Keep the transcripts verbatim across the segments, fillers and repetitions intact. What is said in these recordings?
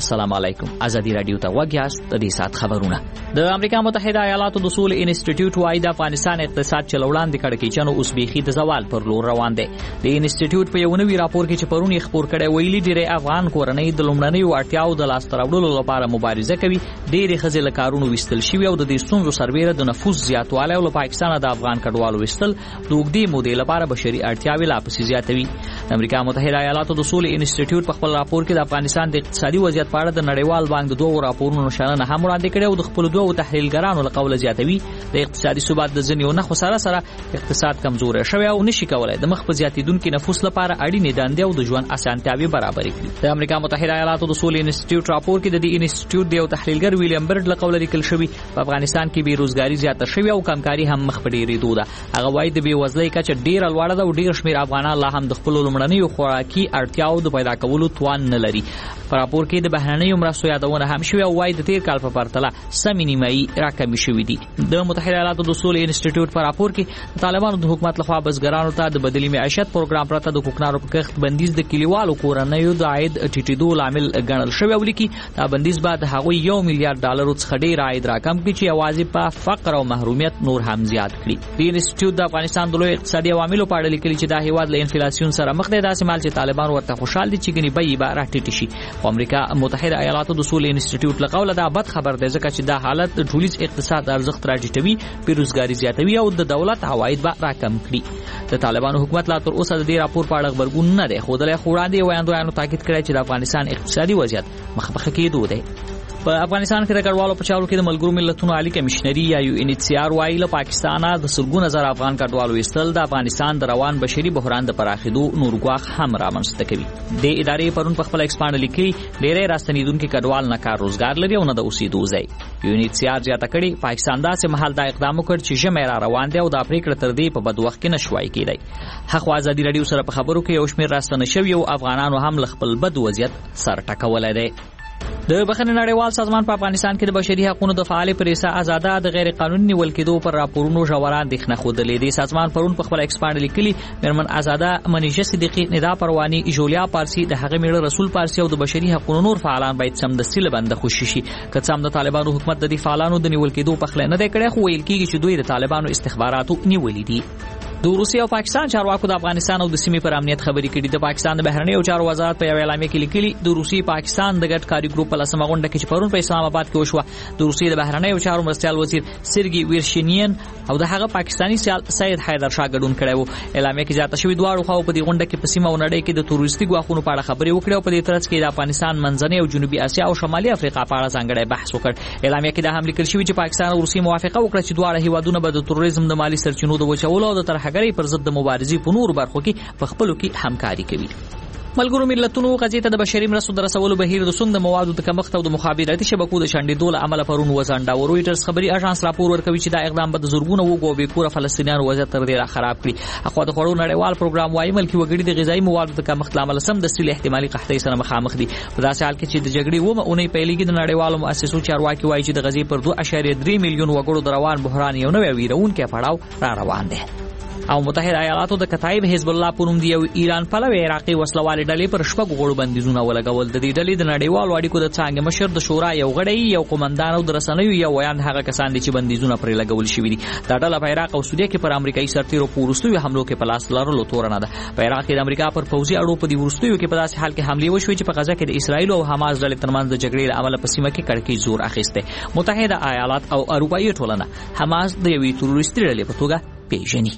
السلام علیکم. ازادي رادیو ته وګیاست. د دې سات خبرونه. د امریکا متحده ایالاتو د اصول انسټیټیوټ وايي د افغانستان اقتصاد چلوړان د کڑکېچنو اوس بيخي د زوال پر لور روان دي. د انسټیټیوټ په یو نوي راپور کې چې پرونی خبر کړي ویلي ډېر افغان کورنۍ د لومړنۍ اړتیاو د لاس تراوړلو لپاره مبارزه کوي. ډېر خزل کارونو وستل شوی او د دې ستونزو سربېره د نفوس زیاتوالی او پاکستان د افغان کډوالو وستل د وګړي مودې لپاره بشري اړتیاوې لا پسې زیاتوي. د امریکا متحده ایالاتو د اصول انسټیټیوټ په خپل راپور کې د افغانستان د اقتصادي وضعیت په اړه د نړیوال بانک د دوه راپورونو نشانه هم وړاندې کړي او د خپل دوه تحلیلګرانو له قوله زیاتوي د اقتصادي ثبات د ځنیو نه خو سره سره اقتصاد کمزوري شوی او نشي کولای د مخ په زیاتیدونکو نفوس لپاره اړینې دندې او د ژوند اسانتیاوي برابرې کړي. د امریکا متحده ایالاتو د اصول انسټیټیوټ راپور کې د دې انسټیټیوټ د یو تحلیلګر ویلیام برډ له قوله لیکل شوی په افغانستان کې بیروزګاری زیاته شوی او کمکاري هم مخ په ډیرېدو ده. هغه وايي د بیوزلۍ کچه ډیره لوړه ده او ډیر شمیر افغانان لا هم د خپل لومړنیو خوراکي اړتیاو د پیدا کولو توان نه لري. په راپور کې د بهرنیو مرستو یادونه هم شوی او وايي د تیر کال په پرتله سمې نیمایي راکمې شوې دي. د متحده ایالاتو د اصول انسټیټیوټ په راپور کې طالبانو د حکومت لخوا بزګرانو ته د بدیل معیشت پروګرام پرته د کوکنارو په کښت بندیز د کلیوالو کورنیو د عاید ټیټېدو لامل ګڼل شوی او لیکي دا بندیز بعد هغوی یو میلیارډ ډالر څخه ډیر عاید راکم کړي چې یوازې په فقر او محرومیت نور هم زیات کړي. د انسټیټیوټ د افغانستان د لوی اقتصادي عواملو په اړه لیکلي چې دا هیواد له انفلیسیون سره مخ دی داسې مال چې طالبان ورته خوشحال دي چې ګنې بیې به راټیټې شي. امریکا متحده ایالاتو د اصول انسټیټیوټ له قوله دا بد خبر دی ځکه چې دا حالت د ټولیز اقتصاد ارزښت راټیټوي، بیروزګاری زیاتوي او د دولت عواید به راکم کړي. د طالبانو حکومت لا تر اوسه د دې راپور په اړه خبرګون نه دی ښودلی خو وړاندې وړاندویانو تاکید کړی چې د افغانستان اقتصادي وضعیت مخ په ښه کېدو دی. په افغانستان کې د کډوالو په چارو کې د ملګرو ملتونو عالی کمشنري یا یو ان ایچ سی آر وايي له پاکستانه د سلګونه زره افغان کډوالو ایستل د افغانستان د روان بشري بحران د پراخېدو نور ګواښ هم رامنځته کوي. د ادارې پرون په خپل ایکسپانډ لیکلي ډېری راستنیدونکي کډوال نه کار روزګار لري او نه د اوسېدو ځای. یو ان ایچ سی آر زیاته کړې پاکستان داسې مهال دا اقدام وکړ چې ژمی را روان دی او دا پریکړه تر دې په بد وخت کې نشوای کېدی. هغه ازادي رادیو سره په خبرو کې یو شمېر راستنه شوي او افغانانو هم له خپل بد وضعیت سر ټکولی دی. د بخښنې نړیوال سازمان په افغانستان کې د بشري حقوقو د فعال پریسا آزاده د غیر قانوني نیول کېدو پر راپورونو ژوره اندېښنه ښودلې. د سازمان پرون په خپل ایکسپانډ لیکلي میرمن آزاده منیژه صدیقي ندا پرواني جولیا پارسي د هغه میړه رسول پارسي او د بشري حقوقو نور فعالان باید سمدستي له بنده خوشي شي. که څه هم د طالبانو حکومت د دې فعالانو د نیول کېدو په خله نه دی کړی خو ویل کېږي چې دوی د طالبانو استخباراتو نیولي دي. د روسیې او پاکستان چارواکو د افغانستان او د سیمې پر امنیت خبرې کړي. د پاکستان د بهرنیو چارو وزارت په یو اعلامیه کې لیکلي د روسیې پاکستان د ګډ کاري ګروپ په لسمه غونډه کې چې پرون په اسلام آباد کې وشوه د روسیې د بهرنیو چارو مرستیال وزیر سرګي ویرشینین او د هغه پاکستانی سیال سید حیدر شاه ګډون کړی وو. اعلامیه کې زیاته شوی دواړو خواو په دې غونډه کې په سیمه او نړۍ کې د تروریستي ګواښونو په اړه خبرې وکړې او په دې ترڅ کې د افغانستان منځنۍ او جنوبي اسیا او شمالي افریقا په اړه ځانګړی بحث وکړ. اعلامیه کې دا هم لیکل شوی چې پاکستان او روسیې موافقه وکړه چې دواړه هیوادونه به د تروریزم د مالی سرچینو د وچولو او د ترهګرۍ پر ضد د مبارزې په نور برخو کې په خپلو کې همکاري کوي. ملګرو ملتونو غزې ته د بشري مرستو د رسولو بهیر د سند موادو د کمښت او د مخابراتي شبکو د شنډېدو له امله پرون وځنډاوه. رویټرز خبري اژانس راپور ورکوي چې دا اقدام به د زورګونو وګړو او بې کوره فلسطینیانو وضعیت تر ډېره خراب کړي. اخوا د خوړو نړیوال پروګرام وايي ملکي وګړي د غذایي موادو د کمښت له امله سمدستي له احتمالي قحطۍ سره مخامخ دي. په داسې حال کې چې د جګړې اومه اونۍ پیلېږي د نړیوالو مؤسسو چارواکي وايي چې د غزې پر دوه اعشاریه درې میلیون وګړو د روان بحران یو نوی ویرونکی پړاو را روان دی. او متحده ایالاتو د کتایب حزب الله په نوم دی یو ایران پلوي عراقي وسلوالې ډلې پر شپږ غړو بندیزونه ولګول. د دې ډلې د نړیوالو اړیکو د څانګې مشر د شورا یو غړی یو قومندان او د رسنیو یو ویان هغه کسان دي چې بندیزونه پرې لګول شوي دي. دا ډله په عراق او سوریه کې پر امریکایي سرتیرو په وروستیو حملو کې په لاس لرلو تورنه ده. په عراق کې د امریکا پر پوځي اړو په دې وروستیو کې په داسې حال کې حملې وشوې چې په غزه کې د اسرایل او حماس ډلې ترمنځ د جګړې له امله په سیمه کې کړکېچ زور اخیسته. متحده ایالات او اروپایي ټولنه حماس د یوې تروریستي ډلې په توګه پیژني.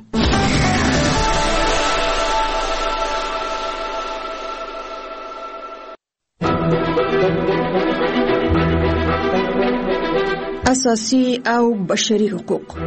اساسي او بشري حقوق.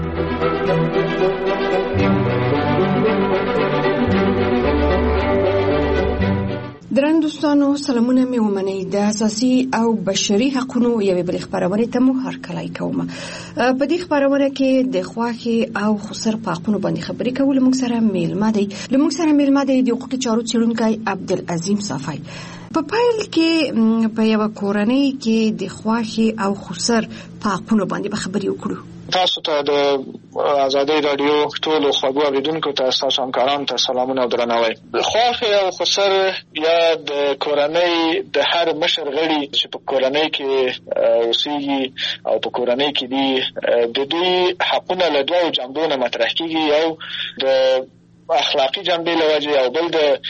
درنو دوستانو سلامونه مې ومنئ. د اساسي او بشري حقوقو یوې بلې خبرونه ته مو هرکلی کوم. په دې خبرونه کې د خواخي او خسر په حقوقو باندې خبرې کول موږ سره میلمه دی. موږ سره میلمه دی د حقوقي چارو څېړونکی عبدالعظیم صافی. په پایل کې په یو کورنۍ کې د خواخي او خسر په حقوقو باندې خبرې وکړو. تاسو ته د ازادۍ راډیو ټولو خوږو اورېدونکو ته ستاسو همکارانو ته سلامونه او درناوی. خواښې او خسر یا د کورنۍ د هر مشر غړي چې په کورنۍ کې اوسېږي او په کورنۍ کې دي د دوی حقونه له دوو جنبو نه مطرح کېږي، یو د اخلاقی جنبې له وجې او بل د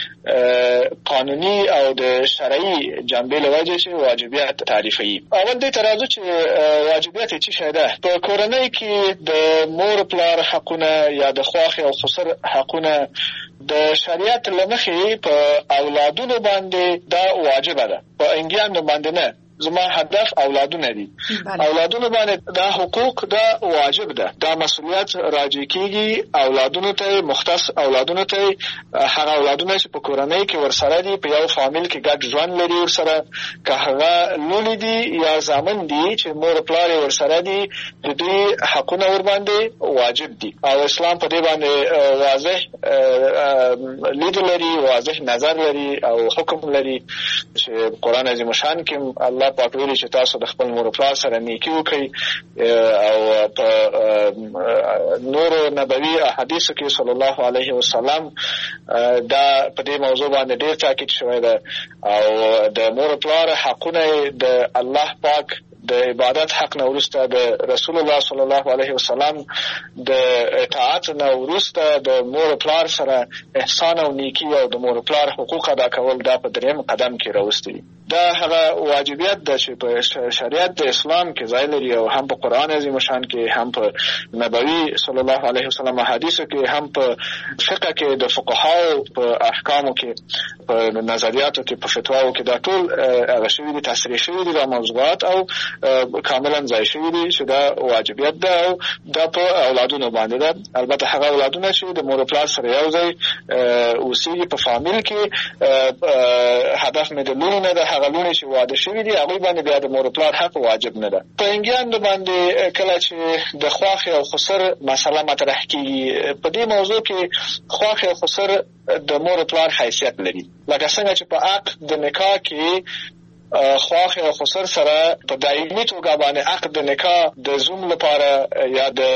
قانوني او د شرعي جنبې له وجې چې واجبیت تعریفوي. اول دې ته راځو چې واجبیت یې څه شی ده. په کورنۍ کې د مور پلار حقونه یا د خواښې او خسر حقونه د شریعت له مخې په اولادونو باندې دا واجبه ده، په انګیانو باندې نه. زما هدف اولادونه دي. اولادونه باندې دا حقوق دا واجب ده، دا مسؤلیت راجع کیږي اولادونو ته، مختص اولادونو ته، هغه اولادونه چې په کورنۍ کې ورسره دي، په یو فامیل کې ګډ ژوند لري ورسره، که هغه لوڼې دي یا زامن دي چې مور پلار یې ورسره دي، د دوی حقونه ورباندې واجب دي او اسلام په دې باندې واضح لید لري، واضح نظر لري او حکم لري چې قرآن عظیم الشان کې الله پاک ویلي چې تاسو د خپل مور پلار سره نیکي وکړئ، او په نورو نبوي احادیثو کې صلی الله علیه وسلم دا په دې موضوع باندې ډېر تاکید شوی ده. او د مور پلار حقونه د الله پاک د عبادت حق نه وروسته د رسول الله صلی الله علیه وسلم د اطاعت نه وروسته د مور پلار سره احسان او نیکي او د مور پلار حقوق ادا کول دا په دریم قدم کې راوستي. دا هغه واجبیت ده چې په شریعت د اسلام کې ځای لري او هم په قرآن عظیم الشان کې، هم په نبوي صلی الله علیه وسلم حدیثو کې، هم په فقه کې د فقهاو په احکامو کې، په نظریاتو کې، په فتواو کې، دا ټول هغه شوي دي، تصریح شوي دي دا موضوعات او کاملا ځای شوي دي چې دا واجبیت ده او دا په اولادونو باندې ده. البته هغه اولادونه چې د مور پلار سره یو ځای اوسېږي په فامیل کې، هدف مې د لوڼو نه ده، هغه لوڼې چې واده شوي دي هغوی باندې بیا د مور پلار حق واجب نه ده. په انګیانو باندې کله چې د خواښې او خسر مسله مطرح کېږي، په دې موضوع کې خواښې او خسر د مور پلار حیثیت لري، لکه څنګه چې په عقد د نکاح کې خواښې او خسر سره په دایمي توګه باندې عقد د نکاح د زوم لپاره یا د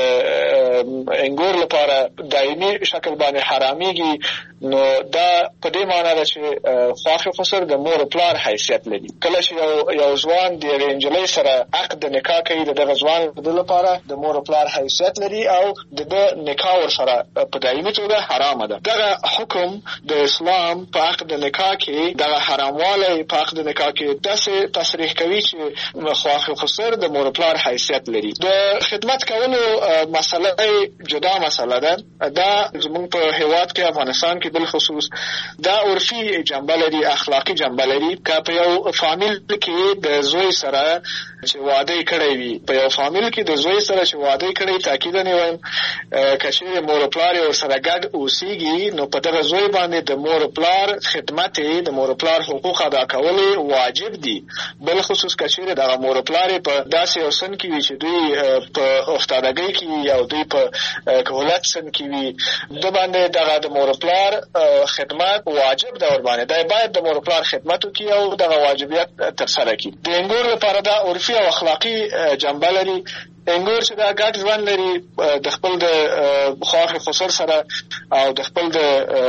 انګور لپاره دایمي شکل باندې حرامېږي، نو دا په دې معنی ده چې خواښې او خسر د مور پلار حیثیت لري. کله چې یو یو ځوان د یوې نجلۍ سره عقد د نکاح کوي، د دغه ځوان د لپاره د مور پلار حیثیت لري او د ده نکاح ورسره په دایمي توګه حرامه ده. دغه حکم د اسلام په عقد د نکاح کې، دغه حراموالی په عقد د نکاح کې داسې تصریح کوي چې خواښې او خسر د مور پلار حیثیت لري. د خدمت کولو مسله جدا مسله ده. دا زموږ په هیواد کې افغانستان کې بالخصوص دا عرفي جنبه لري، اخلاقی جنبه لري. که په یو فامیل کې د زوی سره چې واده کړی وي، په یو فامیل کې د زوی سره چې واده کړی، تاکیدا نه وایم که چېرې مور پلار یې ورسره ګډ اوسېږي، نو په دغه زوی باندې د مور پلار خدمت، د مور پلار حقوق ادا کول واجب دي. بالخصوص که چېرې دغه مور پلار یې په داسې یو سن کې وي چې دوی په افتادګۍ کې وي او دوی په کهولت سن کې وي، د باندې دغه د مور پلار خدمت واجب ده ورباندې. دا باید د مور پلار خدمت وکړي او دغه واجبیت ترسره کړي. د انګور لپاره دا عرفي او اخلاقی جنبه لري. انګور چې دا ګډ ژوند لري د خپل د خواښې خسر سره او د خپل د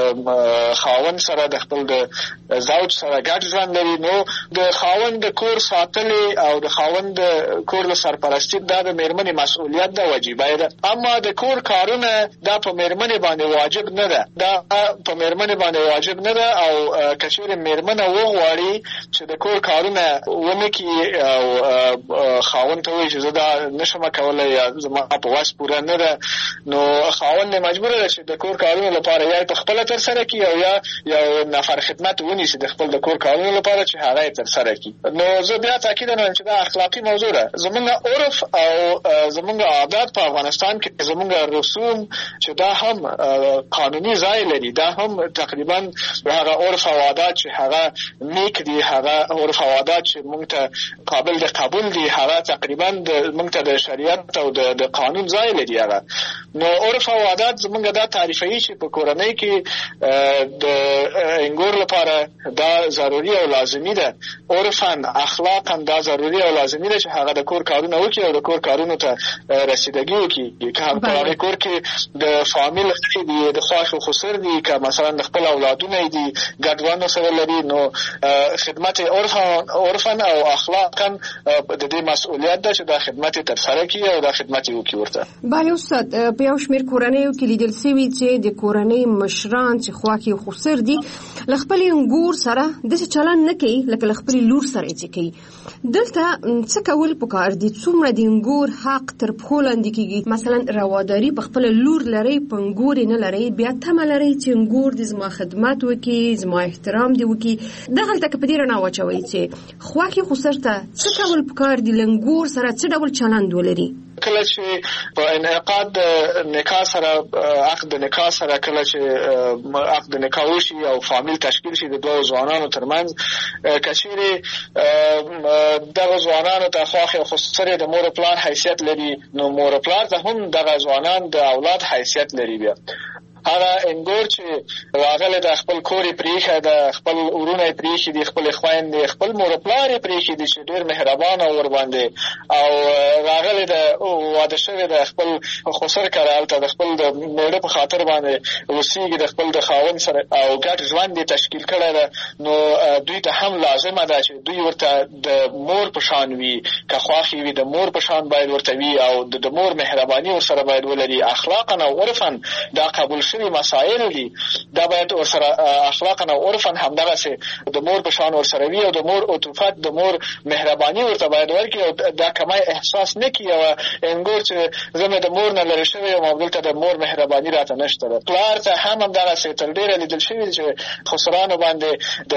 خاوند سره، د خپل د زوج سره ګډ ژوند لري، نو د خاوند د کور ساتلې او د خاوند د کور له سرپرستی دا د میرمنې مسؤلیت ده، واجبه ده. اما د کور کارونه دا په میرمنې باندې واجب نه ده، دا په میرمنې باندې واجب نه ده. او که چېرې میرمنه وغواړي چې د کور کارونه ونه کړي او خاوند ته وایي چې زه دا نشم کولای یا زما په وس پوره نه ده، نو خاوند مجبور ده چې د کور کارونو لپاره یا په خپله ترسره کړي او یا یو نفر خدمت ونیسي د خپل د کور کارونو لپاره چې هغه یې ترسره کړي. نو زه بیا تاکید نه وایم چې دا اخلاقي موضوع ده. زموږ عرف او زموږ عادات په افغانستان کې، زموږ رسوم چې دا هم قانوني ځای لري، دا هم تقریبا هغه عرف او عادات چې هغه نیک دي، هغه عرف او عادات چې موږ ته قابل د قبول دي، هغه تقریبا موږ ته د شریعت او د د قانون ځای لري. هغه نو عرف او عادت زمونږ دا تعریفوي چې په کورنۍ کې د انګور لپاره دا ضروري او لازمي ده. عرفاً اخلاقاً دا ضروري او لازمي ده چې هغه د کور کارونه وکړي او د کور کارونو ته رسیدګي وکړي. که هم په کور کې د فامیل دی د خواښ او خسر دي، که مثلا د خپل اولادونه دي ګډوانو سره لري، نو خدمت عرفاً او اخلاقاً د دې مسؤلیت ده چې دا خدمت ترسره کړي او دا خدمت وکړي ورته. بله استاد، په یو شمېر کورنیو کې لیدل سوي چې د کورنۍ مشران چې خواښې او خسر دي له خپلې انګور سره داسې چلند نه کوي لکه له خپلې لور سره چې کوي. دلته څه کول پکار دي؟ څومره د انګور حق تر پښو لاندې کېږي؟ مثلا رواداري په خپله لور لرئ، په انګور یې نه لرئ، بیا تمه لرئ چې انګور دې زما خدمت وکړي، زما احترام دې وکړي. دغلته که په دې رڼا واچوئ چې خواښې خسر ته څه کول پکار دي، له انګور سره څه ډول چلند ولري؟ کله چې په انعقاد نکاح سره عقد نکاح سره کله چې عقد نکاح وشي او فامیل تشکیل شي د دوه ځوانانو ترمنځ، کچېرې دغه ځوانانو ته خواښې او خسر د مور پلار حیثیت لري، نو مور پلار ته هم دغه ځوانان د اولاد حیثیت لري. بیا هغه انګور چې راغلی د خپل کور یې پرېښی ده، خپل ورونه یې پرېښي دي، خپلې خویندې، خپل مور پلار یې پرېښي دي چې ډېر مهربانه ورباندې، او راغلی د واده شوی د خپل خسر کره هلته د خپل د مېړه په خاطر باندې اوسېږي، د خپل د خاوند سره او ګډ ژوند یې تشکیل کړی ده. نو دوی ته هم لازمه ده چې دوی ورته د مور په شان وي، که خواښې وي د مور په شان باید ورته وي، او د مور مهرباني ورسره باید ولري. اخلاقا او عرفا دا قبول شوي مسایل دي، دا باید ورسره اخلاقا او عرفا همدغسې د مور په شان ورسره وي، او د مور عطوفت، د مور مهرباني ورته باید ورکړي، او دا کمی احساس نه کړي او انګور چې زه مې د مور نه لرې شوی یم او دلته د مور مهرباني راته نشته ده. پلار ته هم همدغسې تر ډېره لیدل شوي چې خسرانو باندې د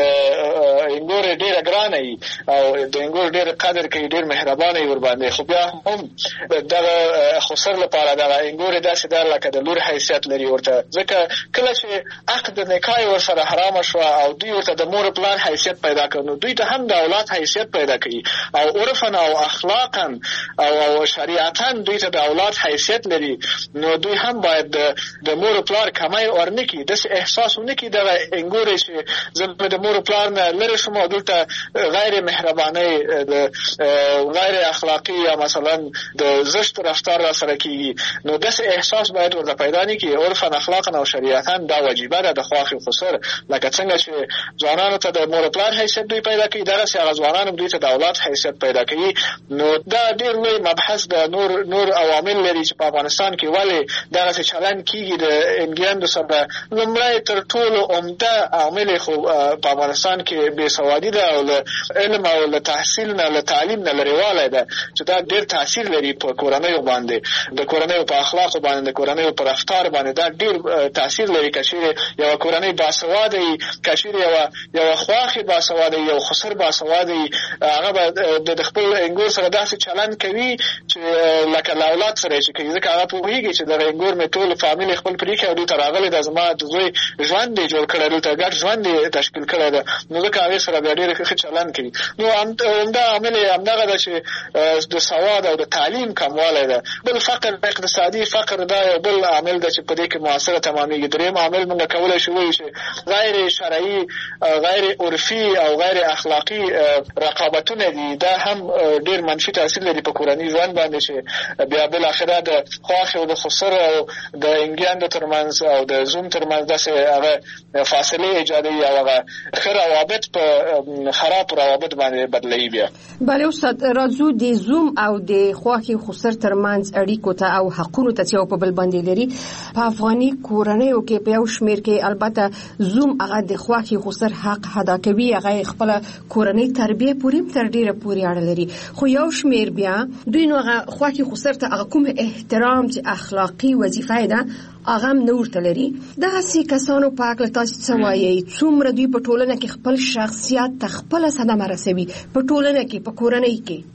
انګور ډېره ګرانه وي او د انګور ډېر قدر کوي، ډېر مهربانه وي ورباندې. خو بیا هم دغه خسر لپاره دغه انګور یې داسې ده لکه د لور حیثیت لري ورته، ځکه کله چې عقد نکاح ورسره حرامه شوه او دوی ورته د مور پلار حیثیت پیدا کړ، نو دوی ته هم د اولاد حیثیت پیدا کوي، او عرفا او اخلاقا او شریعتا دوی ته د اولاد حیثیت لري. نو دوی هم باید د مور پلار کمی ورنه کړي، داسې احساس ونه کړي دغه انګور چې زه د مور پلار نه لرې شوم او دلته غیر مهربانۍ، د غیر اخلاقي یا مثلا د زشت رفتار را سره کېږي. نو داسې احساس باید ورته پیدا نه کړي. عرفا اخلاقا او شریعتا دا واجبه ده د خواښې او خسر، لکه څنګه چې ځوانانو ته د مور پلار حیثیت دوی پیدا کوي، دغسې هغه ځوانان هم دوی ته د اولاد حیثیت پیدا کوي. نو دا ډېر لوی مبحث د نور نور عوامل لري چې په افغانستان کې ولې دغسې چلند کېږي د انګیاندو سره. لومړی تر ټولو عمده عامل خو په افغانستان کې بېسوادي ده او له علم او له تحصیل نه له تعلیم نه لرېوالی ده، چې دا ډېر تاثیر لري په کورنیو باندې، د کورنیو په اخلاقو باندې، د کورنیو په رفتار باندې دا ډېر تاثیر لري. که چېرې یوه کورنۍ باسواده وي، که چېرې یوه یوه خواښې باسواده وي، یو خسر باسواده وي، هغه به د خپل انګور سره داسې چلند کوي چې لکه له اولاد سره چې کوي، ځکه هغه پوهېږي چې دغه انګور مې ټول فامیل خپل پرېښی او دلته راغلی ده، زما د زوی ژوند یې جوړ کړی، دلته ګډ ژوند یې تشکیل کړی ده، نو ځکه هغې سره بیا ډېر ښه چلند کوي. نو همدا عامل یې همدغه ده چې د سواد او د تعلیم کموالی ده. بل فقر، اقتصادي فقر، دا یو بل عامل ده چې په دې کې مؤثره تمامېږي. درېیم عامل موږ کولی شو ووایو چې غیر شرعي، غیر عرفي او غیر اخلاقي رقابتونه دي، دا هم ډېر منفي تاثیر لري په کورني ژوند باندې، چې بیا بالاخره د خواښې او د خسر او د انګیاندو ترمنځ او د زوم ترمنځ داسې هغه فاصلې ایجادوي او هغه ښه روابط په خراب روابط باندې بدلوي. بیا بله استاد، راځو د زوم او د خواښې او خسر ترمنځ اړیکو ته او حقونو ته چې یو په بل باندې لري. په افغاني کورنیو کې په یو شمېر کې البته زوم هغه د خواښې او خسر حق ادا کوي، هغه خپله کورنۍ تربیه پورې تر ډېره پورې اړه لري، خو یو شمېر بیا دوی نو هغه خواښې خسر ته هغه کوم احترام چې اخلاقي وظیفه ده هغه هم نه ورته لري. دغسې کسانو په هکله تاسو څه وایئ؟ څومره دوی په ټولنه کې خپل شخصیت ته خپله صدمه رسوي، په ټولنه کې، په کورنۍ کې؟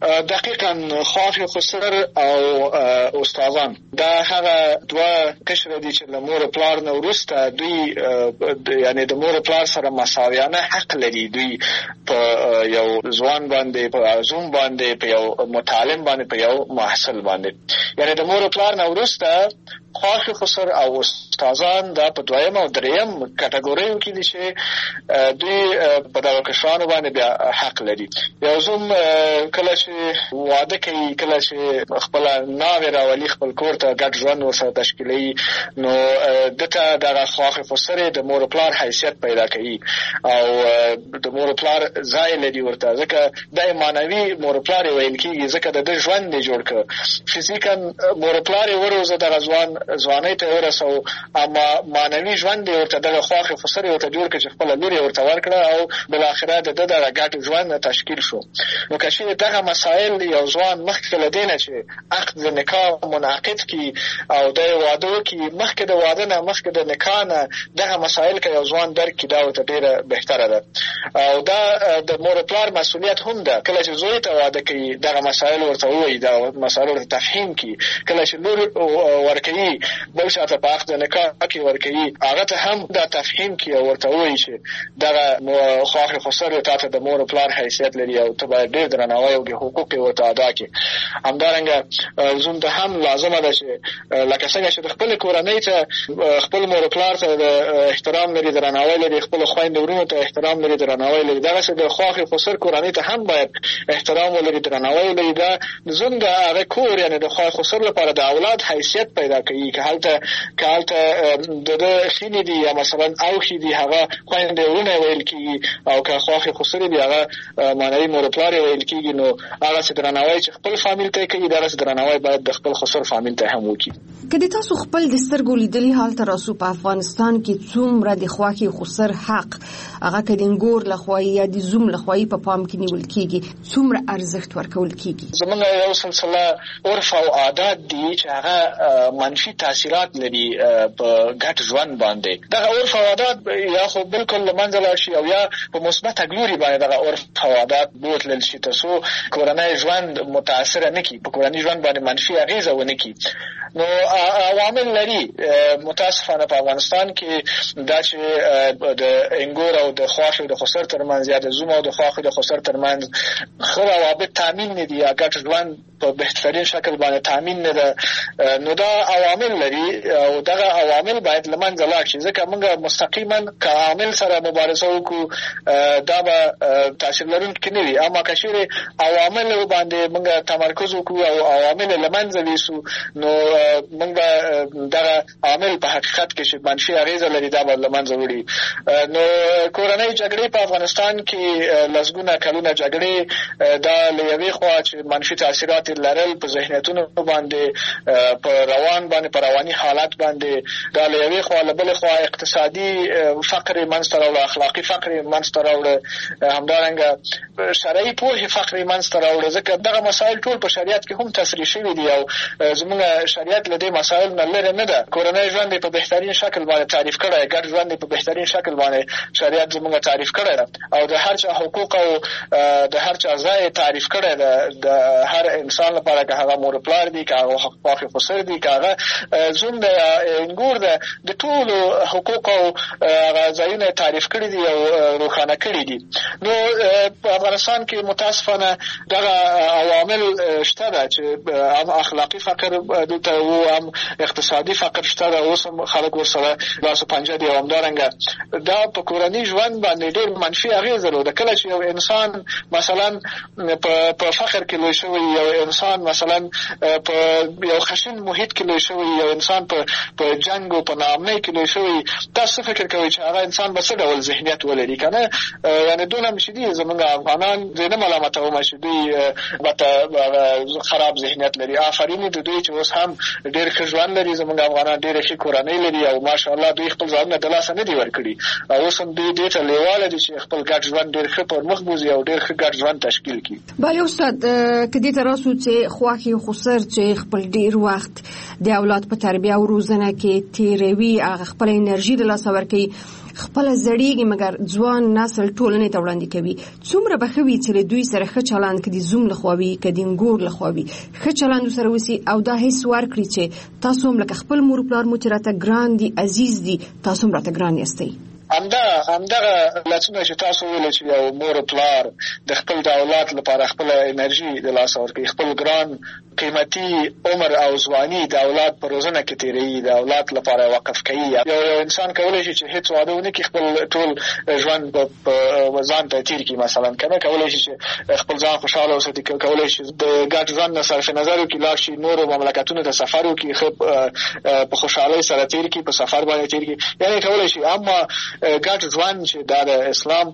دقیقاً خواخ خسر او استادان دا هغه دوه کشر دي چې له مور پلار نه وروسته دوی یعنی د مور پلار سره مساویانه حق لري. دوی په یو ځوان باندې، په عزوم باندې، په یو متعلم باندې، په یو محصل باندې. یعنی د مور پلار نه وروسته خواخ خسر او استادان دا په دویم او دریم کټګوریو کې دي چې دوی په دغه کشرانو باندې بیا حق لري. یو زوم کله چې واده کوي، کله چې خپل ناوې راولي، خپل کور ته ګډ ژوند ورسره تشکیلوي، نو دته دغه خواخ خسر د مور پلار حیثیت پیدا کوي او د مور پلار ځای لري ورته، ځکه د معنوي مور پلار ویل کېږي، ځکه د ده ژوند یې جوړ کړ. فزیکا مور پلار یې وروزه دغه ځوان ځوانۍ ته ورسو، اما معنوي ژوند یې ورته دغه خواخ خسر یې ورته جوړ کړ چې خپله لور یې ورته ورکړه او بالاخره د ده دغه ګډ ژوند تشکیل شو. نو که چېرې دغه مسایل یو ځوان مخکې له دې نه چې عقد د نکاح منعقد کړي او دی واده وکړي، مخکې د واده نه، مخکې د نکاح نه دغه مسایل که یو ځوان درک کړي، دا ورته ډېره بهتره ده. او دا د مور پلار مسؤلیت هم ده، کله چې زوی ته واده کوي دغه مسایل ورته ووایي، دا مسایل ورته تفهیم کړي. کله چې لور ورکوي بل چاته په عقد د نکاح کې ورکوي، هغه ته هم دا تفهیم کړي او ورته ووایي چې دغه خواخ خسر تا ته د مور پلار حیثیت لري او ته باید ډېر درناوی او حقوق یې ورته ادا کړي. همدارنګه زوم ته هم لازمه ده چې لکه څنګه چې د خپلې کورنۍ ته خپل مور پلار ته د احترام لري، درناوی لري، خپلو خویندو وروڼو ته احترام لري، درناوی لري، دغسې د خواخ خسر کورنۍ ته هم باید احترام ولري، درناوی ولري. دا زوم د هغه کور یعنې د خواخ خسر لپاره د اولاد حیثیت پیدا کوي. که هلته که هلته د ده خینې دي یا مثلا اوښې دي، هغه خویندې وروڼه ویل کېږي، او که خواخ خسر دي هغه معنوي مور پلار ویل کېږي. نو هغسې درناوی چې خپل فامیل ته کوي، دغسې درناوی باید د خپل خسر فامیل ته هم وکړي. که د تاسو خپل د سترګو لیدلي حال ته راسو، په افغانستان کې څومره د خواخ خسر حق هغه که د انګور لخوا یا د زوم لخوا په پام کې نیول کېږي، څومره ارزښت ورکول کېږي؟ زموږ یو سلسله عرف او عادات دي چې هغه منفي تاثیرات لري په ګډ ژوند باندې. دغه عرف او عادات یا خو بالکل له منځه لاړ شي او یا په مثبته ګلوري باندې دغه عرف او عادات بوتلل شي، تر څو کورنۍ ژوند متاثره نه کړي، په کورنۍ ژوند باندې منفي اغېزه ونه کړي. نو عوامل لري متاسفانه په افغانستان کې دا چې د انګور او د خواخ د خسر ترمنځ یا د زوم او د خواخ د خسر ترمنځ ښه روابط تامین نه دي یا ګډ ژوند په بهترین شکل باندې تامین نه ده. نو دا عوامل لري او دغه عوامل باید له منځه لاړ شي، ځکه موږ مستقیما که عامل سره مبارزه وکړو دا به تاثیر لرونکی نه وي. اما که چېرې عوامل باندې موږ تمرکز وکړو او عوامل له منځه ویسو، نو موږ به دغه عامل په حقیقت کې چې منفي اغېزه لري دا به له منځه وړي. نو کورنۍ جګړې په افغانستان کې لسګونه کلونه جګړې دا له یوې خوا چې منفي تاثیرات لرل په ذهنیتونو باندې، په روان باندې، په رواني حالت باندې، دا له یوې خوا. له بلې خوا اقتصادي فقر یې منځته راوړه، اخلاقي فقر یې منځته راوړه، همدارنګه شرعي پوهې فقر یې منځته راوړه، ځکه دغه مسایل ټول په شریعت کې هم تصریح شوي دي او زموږ شریعت له دې مسایل نه لرې نه ده. کورنۍ ژوند یې په بهترین شکل باندې تعریف کړی، ګډ ژوند یې په بهترین شکل باندې شریعت زموږ تعریف کړی ده او د هر چا حقوق او د هر چا ځای تعریف کړی ده. د هر انسان لپاره که هغه مور پلار دي، که هغه خواخ خسر دي، که هغه زوم ده یا انګور ده، د ټولو حقوق او هغه ځایونه تعریف کړي دي او روښانه کړي دي. نو په افغانستان کې متاسفانه دغه عوامل شته ده چې هم اخلاقي فقر دلته و، هم اقتصادي فقر شته ده، اوس هم خلک ورسره لاس و پنجه دي. او همدارنګه دا په کورني ژوند باندې ډېر منفي اغېزه لري. کله چې یو انسان مثلا په فقر کې لوی شوی، یو انسان مثلا په یو خشن محیط کې لوی شوی، یو انسان په په جنګ او په ناامنۍ کې لوی شوی، تاسو فکر کوئ چې هغه انسان به څه ډول ذهنیت ولري؟ که نه یعنې دونه چې دي زموږ افغانان زه نه ملامتوم چې دوی به خراب ذهنیت لري. آفرین د دوی چې اوس هم ډېر ښه ژوند لري، زموږ افغانان ډېرې ښې کورنۍ لري او ماشاءالله دوی خپل ځانونه د لاسه نه دي ورکړي او اوس هم دوی دې ته لیواله دي چې خپل ګډ ژوند ډېر ښه پر مخ بوځي او ډېر ښه ګډ ژوند تشکیل کړي. بله استاد، که دې ته راسو چې خواښې خسر چې خپل ډېر وخت د اولاد په تربیه او روزنه کې تیروي، هغه خپل انرژي د لاسه ورکوي، خپل زړیږي مګر ځوان نسل ټولنې ته وړاندې کوي، څومره به ښه وي چې له دوی سره ښه چلند که د زوم لخوا وي که د انګور لخوا وي ښه چلند ورسره وسي او دا حس ورکړي چې تاسو هم لکه خپل مور پلار مو چې راته ګران دي، عزیز دي، تاسو هم راته ګران یاستئ. همدا همدغه علتونه چې تاسو ویل چې یو مور پلار د خپل د اولاد لپاره خپل انرژي د لاسه ورکوي، خپل ګران قیمتي عمر او ځواني د اولاد په روزنه کې تیروي، د اولاد لپاره وقف کوي. یو یو انسان کولی شي چې هیڅ واده ونه کړي، خپل ټول ژوند په ځان ته تیر کړي، مثلا کنه کولی شي چې خپل ځان خوشحاله وساتي، کولی شي د ګډ ژوند نه صرف نظر وکړي، لاړ شي نورو مملکتونو ته سفر وکړي، په خوشحالۍ سره تیر کړي، په سفر باندې تیر کړي، یعنې کولی شي. اما ګډ ژوند چې دا د اسلام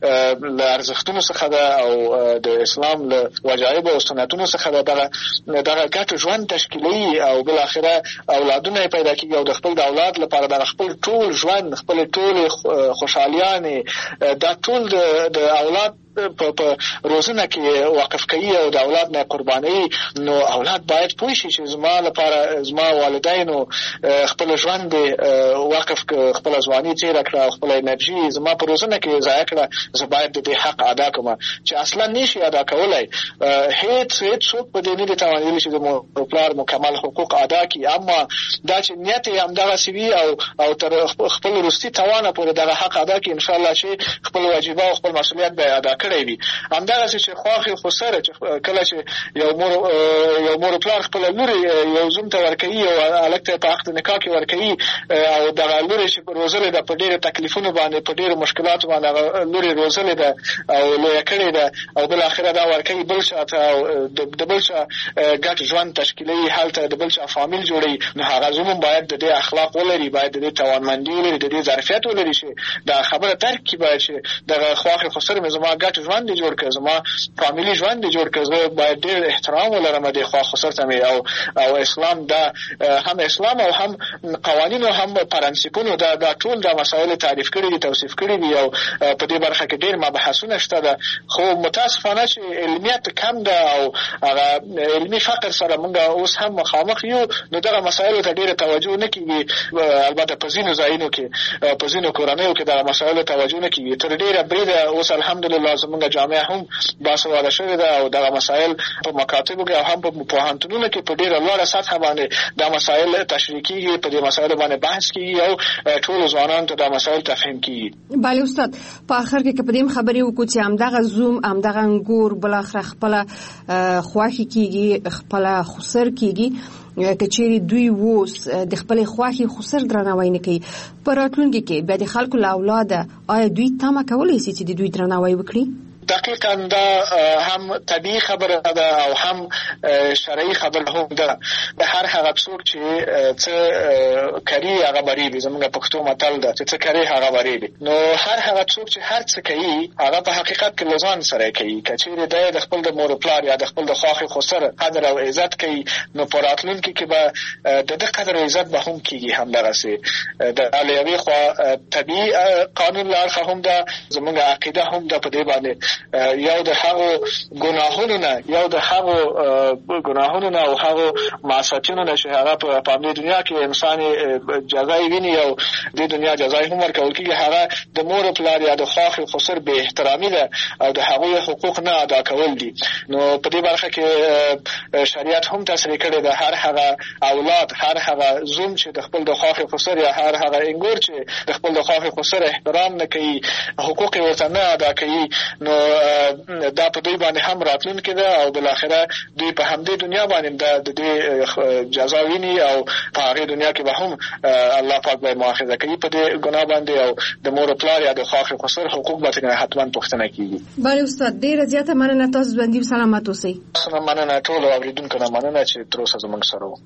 له ارزښتونو څخه ده او د اسلام له وجایب او سنتونو څخه ده، دغه دغه ګډ ژوند تشکیلوي او بالاخره اولادونه پیدا کیږي او د خپل د اولاد لپاره د خپل ټول ژوند، خپل ټول خوشحالیانې، دا ټول د اولاد په په روزنه کې وقف کوي او د اولاد نه قرباني. نو اولاد باید پوه شي چې زما لپاره زما والدینو خپل ژوند وقف ک خپل ځواني تیر کړه، خپل انرژي زما په روزنه کې ضایع کړه، زه باید د دې حق ادا کوم چې اصلا نشي ادا کولای. هیڅ هیڅ څوک په دې نه دي توانایي چې د مور پلار مکمل حقوق ادا کړي، اما دا چې نیت یې همدغه سوي او او تر خپل وروستي توانه پورې دغه حق ادا کړي، ان شاء الله چې خپل واجبات او خپل مسؤلیت به ادا کړي وي. همدغه چې خواخې خسره چې کله چې یو مور یو مور پلار خپل لوري یو زوم ته ورکوي او الګ ته په عقد نکاح کې ورکوي او دغه لوري چې روزلې ده په ډېرو تکلیفونو باندې، په ډېرو مشکلاتو باندې لوري روزلې ده او لویه کړې ده او بل اخره دا ورکوي بل شاته او د بل شا ګډ ژوند تشکیلي حالت د بل شا فامیل جوړي. نو هغه زمون باید د دې اخلاق ولري، باید د دې توانمندي ولري، د دې ظرفیت ولري چې دا خبره ترک کی باید چې دغه خواخې خسر مې زما ګډ ژوند جوړ کړ، زما فامیلی ژوند جوړ کړ، زه باید ډېر احترام ولرم د خواخې خسر ته مې او او اسلام دا هم اسلام او هم قوانین او هم پرنسپونو دا دا ټول دا مسایل تعریف کړي دي، توصیف کړي دي او په دې برخه کې ډېر مباحثونه شته ده. خو متاسفانه چې علمیت کم ده او هغه علمي فقر سره موږ اوس هم مخامخ یو، نو دغه مسایلو ته ډېره توجه نه کیږي. البته په ځینو ځایونو کې په ځینو کورنیو کې دغه مسایلو توجه نه کیږي. تر ډېره بریده اوس الحمدلله زموږ جامعه هم باسواده شوې ده او دغه مسایل په مکاتبو کې او هم په پوهنتونونو کې په ډېره لوړه سطحه باندې دا مسایل تشریح کیږي، په دې مسایلو باندې بحث کیږي او ټول ځوانانو ته دا مسایل تفهیم کیږي. بله استاد، په آخر کې که په دې خبرې وکړو چې همدغه زوم همدغه انګور بالاخره خپله خواښې کیږي، خپله خسر کیږي، که چیرې دوی اوس د خپلې خواښې خسر درناوی نه کوي، په راتلونکي کې بیا د خلکو له اولاده آیا دوی تمه کولی شي چې د دوی درناوی وکړي؟ دقیقاً دا هم طبیعي خبره ده او هم شرعي خبره هم ده. هر هغه څوک چې څه کوي هغه بریږي، زموږ پښتو متل ده چې څه کوي هغه بریږي. نو هر هغه څوک چې هر څه کوي هغه په حقیقت کې له ځان سره کوي. که چیرې دی د خپل د مور پلار یا د خپل د خواښې خسر قدر او عزت کوي، نو په راتلونکي کې به د ده قدر او عزت به هم کېږي. همدغسې د له یوې خوا طبیعي قانون له اړخه هم ده، زموږ عقیده هم ده په دې باندې یو د هغو ګناهونو نه یو د هغو ګناهونو نه او هغو معصیتونو نه چې هغه په همدې دنیا کې انسان جزای ویني او دې دنیا جزای هم ورکول کېږي، هغه د مور پلار یا د خواښې خسر بې احترامي ده او د هغوی حقوق نه ادا کول دي. نو په دې برخه کې شریعت هم تصریح کړې ده هر هغه اولاد، هر هغه زوم چې د خپل د خواښې خسر یا هر هغه انګور چې د خپل د خواښې خسر احترام نه کوي، حقوق یې ورته نه ادا کوي، نو دا په دوی باندې هم راتلونکې ده او بالاخره دوی په همدې دنیا باندې د دې جزا ویني او په هغې دنیا کې به هم الله پاک به مؤاخذه کوي په دې ګناه باندې او د مور پلار یا د خواښې خسر حقوق به ترې حتما پوښتنه کېږي. بله استاد، ډېره زیاته مننه، تاسو ژوندي سلامت اوسئ. مننه ټولو اورېدونکو نه مننه چې تر اوسه زموږ سره وو.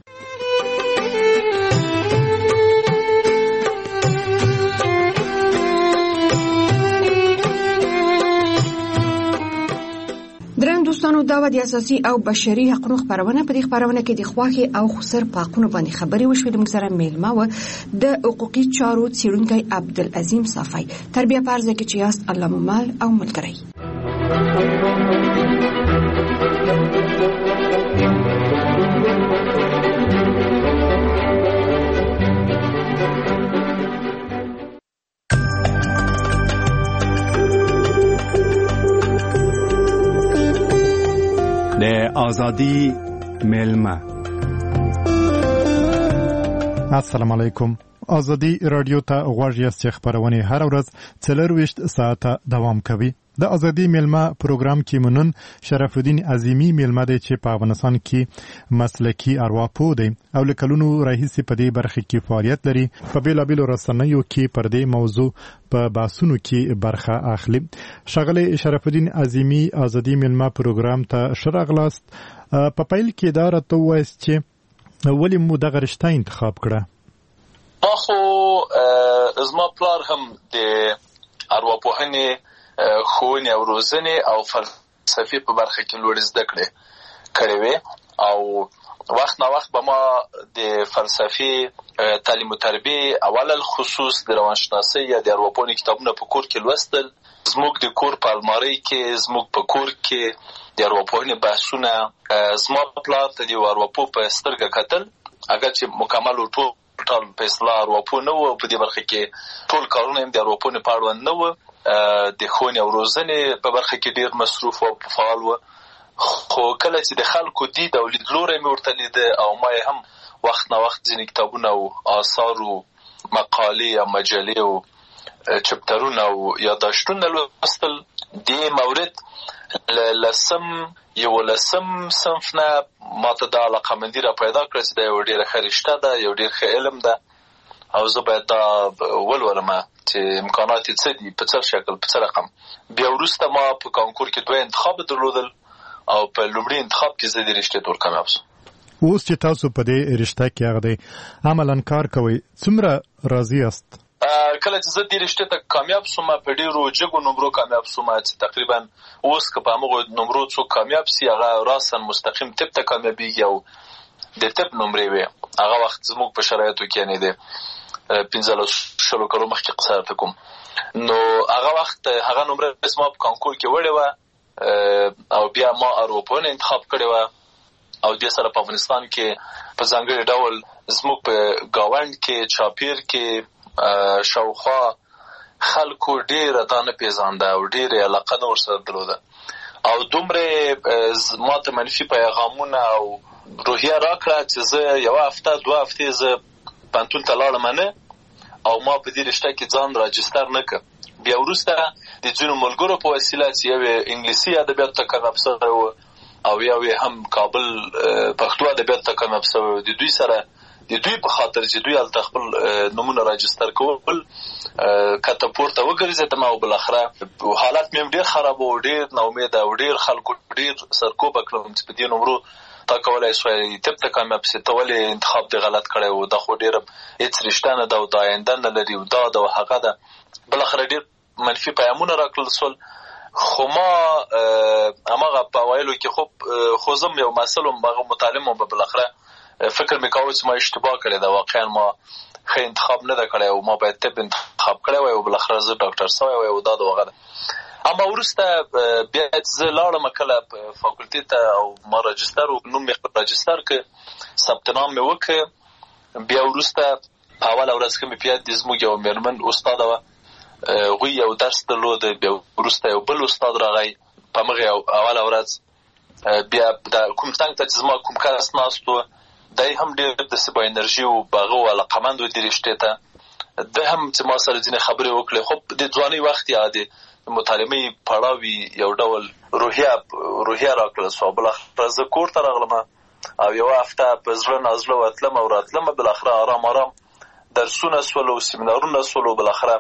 درنو دوستانو، دوستانو دا د اساسي او بشري حقوقو خبرونه په دې خبرونه کې د خواخي او خسر په حقوقو باندې خبري وشوې. د موږ سره میلمه و د حقوقي چارو څیړونکی عبدالعظیم صافی. تربیه پارزه کې چې یاست الله مال او ملګری. د آزادی میلمه. السلام علیکم. آزادی رادیو ته غوږ یاست چې خبرونه هر ورځ څلورویشت ساعته دوام کوي. د آزادی میلمه پروګرام کې منن شرف الدین عظیمی میلمه دی چې په افغانستان کې مسلکی ارواپوه دی او لکلونو راهیسې په دې برخه کې فعالیت لري. په بیلابیلو رسنیو کې پر دې موضوع په بحثونو کې برخه اخلي. ښاغلی شرف الدین عظیمی آزادی میلمه پروګرام ته ښه راغلاست. په پیل کې دا راته ووایاست چې ولې مو دغه رشته انتخاب کړه؟ ما خو زما پلار هم د ارواپوهنې ښوونې او روزنې او فلسفې په برخه کې لوړې زده کړې کړې وې او وخت نا وخت به ما د فلسفې تعلیم او تربیه اول الخصوص د روانشناسۍ یا د ارواپوهنې کتابونه په کور کې لوستل. زموږ د کور په المارۍ کې زموږ په کور کې د ارواپوهنې بحثونه زما پلار ته د ارواپوه په سترګه کتل. اگر چې مکمل ټول ټول په اصطلاح ارواپوه نه و، په دې برخه کې ټول کارونه هم د ارواپوهنې په اړوند نه و. د ښوونې او روزنې په برخه کې ډیر مصروف او فعال و. خو کله چې د خلکو دید او لیدلوری مې ورته لیده او ما هم وخت نه وخت ځینې کتابونه او آثار او مقالې او مجلې او چپټرونه او یادداشتونه لوستل. دې مورد لسم یو لسم صنف نه ماته دا علاقه‌مندي را پیدا کړه چې دا یو ډېره ښه رشته ده، یو ډېر ښه علم ده او زه باید دا ولولم چې امکانات یې څه دي، په څه شکل، په څه رقم. بیا وروسته ما په کانکور کې دوه انتخاب درلودل او په لومړي انتخاب کې زه د رشتې ټول کامیاب شوم. اوس چې تاسو په دې رشته کې هغه دی عملاً کار کوئ، څومره راضي یاست؟ کله چې زه دې رشتې ته کامیاب شوم په ډېرو جګو نمرو کامیاب شوم چې تقریبا اوس که په همغو نمرو څوک کامیاب سي هغه راساً مستقیم طب ته کامیابېږي او د طب نمرې وې. هغه وخت زموږ په شرایطو کې یعنې د پنځلس شلو کلو مخکې قصه درته کوم، نو هغه وخت هغه نمره زما په کانکور کې وړې وه او بیا ما ارواپوهنه انتخاب کړې وه او دې سره په افغانستان کې په ځانګړي ډول زموږ په ګاونډ کې چاپیر کې شاوخوا خلکو ډېره دا نه پېژانده او ډېرې علاقه نه ورسره درلوده او دومره ما ته منفي پیغامونه او روحیه راکړه چې زه یوه هفته دوه هفتې زه پوهنتون ته لاړم نه او ما په دې رشته کې ځان راجستر نه کړ. بیا وروسته د ځینو ملګرو په وسیله چې یو انګلیسي ادبیاتو ته کامیاب شوی و او یو هم کابل پښتو ادبیاتو ته کامیاب شوی و، د دوی سره د دوی په خاطر چې دوی هلته خپل نومونه راجستر کول کته پورته وګرځېدم او بالاخره حالت مې هم ډېر خراب و، ډېر ناامیده او ډېر خلکو ډېر سرکوبه کړم چې په دې نمرو تا کولای شوی طب ته کامیاب سي، ته ولې انتخاب دې غلط کړی و، دا خو ډېره هېڅ رشته نه ده او دا آینده نه لري او دا ده او هغه ده. بالاخره ډېر منفي پیغامونه راکړل سول. خو ما هماغه په اوایلو کې خو خو زه یو محصل وم، هغه متعلم وم، بالاخره فکر مې کاوه چې ما اشتباه کړې ده، واقعا ما ښه انتخاب نه ده کړی او ما باید طب انتخاب کړی وای او بالاخره زه ډاکټر سوی وای او دا د هغه ده. اما وروسته بیا چې زه لاړم کله فاکولټي ته او ما راجستر نوم مې خپل راجستر کړ، ثبت نام مې وکړ. بیا وروسته په اوله ورځ کې مې په یاد دي زموږ یو مېرمن استاده وه، هغوی یو درس درلود. بیا وروسته یو بل استاد راغی په همغې اوله ورځ. بیا د کوم څنګ ته چې زما کوم کس ناست و دی هم ډېر داسې با انرژي و، په هغه و علاقمند و دې رشتې ته. ده هم چې ما سره ځینې خبرې وکړې. خو د ځوانۍ وخت یا د مطالعې پړاوي یو ډول روحیه روحیه راکړل سوه. بالاخره زه کور ته راغلم او یوه هفته په زړه نازړه وتلم او راتلم. بالاخره آرام آرام درسونه سول او سیمینارونه سول او بالاخره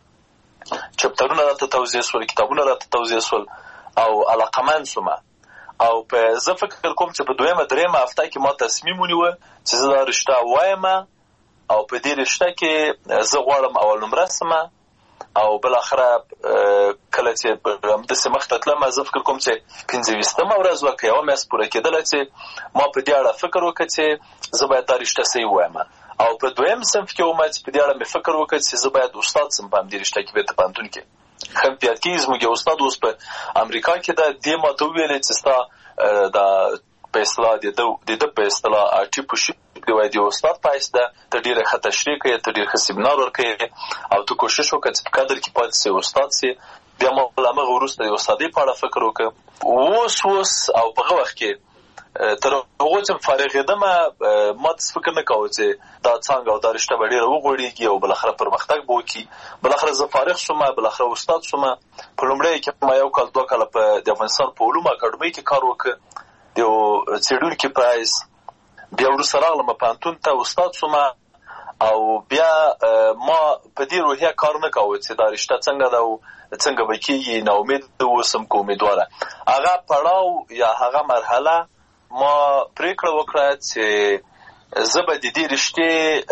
چپټرونه راته توضیح سول، کتابونه راته توضیح سول او علاقمند سوم. او په زه فکر کوم چې په دویمه درېیمه هفته کې ما تصمیم ونیوه چې زه دا رشته وایم او په دې رشته کې زه غواړم اول نمره سم او بل اخره کله چې د سمخ ته تلم زه فکر کوم چې پنځه ویشتمه ورځ وه که یوه میاشت پوره کېدله چې ما په دې اړه فکر وکړ چې زه باید دا رشته صحیح ووایم او په دویم صنف کې وم چې په دې اړه مې فکر وکړ چې زه باید استاد سم په همدې رشته کې بېرته پوهنتون کې ښه مې یاد کېږي زموږ یو استاد اوس په امریکا کې ده دې ما ته وویلې چې ستا دا په اصطلاح د ده په اصطلاح ټیپوشیپ دی وایي د استاد په حیث ده ته ډېره ښه تشریح کوې ته ډېر ښه سیمینار ورکوې او ته کوشش وکړه چې په قدر کې پاتې سې استاد سې بیا ما له همغه وروسته د استادۍ په اړه فکر وکړ اوس اوس او په هغه وخت کې تر هغو چې فارغېدمه ما داسې فکر نه کوه چې دا څانګه او دا رشته به ډېره وغوړېږي او بالاخره پرمختګ به وکړي بالاخره زه فارغ شومه بالاخره استاد شومه په لومړیو کې ما یو کال دوه کاله په د افغانستان په علومو اکاډمۍ کې کار وکړ د یو څېړونکي په حیث بیا وروسته راغلم پوهنتون ته استاد شومه او بیا ما په دې روحیه کار نه کوه چې دا رشته څنګه ده او څنګه به کېږي ناامید اوسم که امیدواره هغه پړاو یا هغه مرحله ما پرېکړه وکړه چې زه به د دې رشتې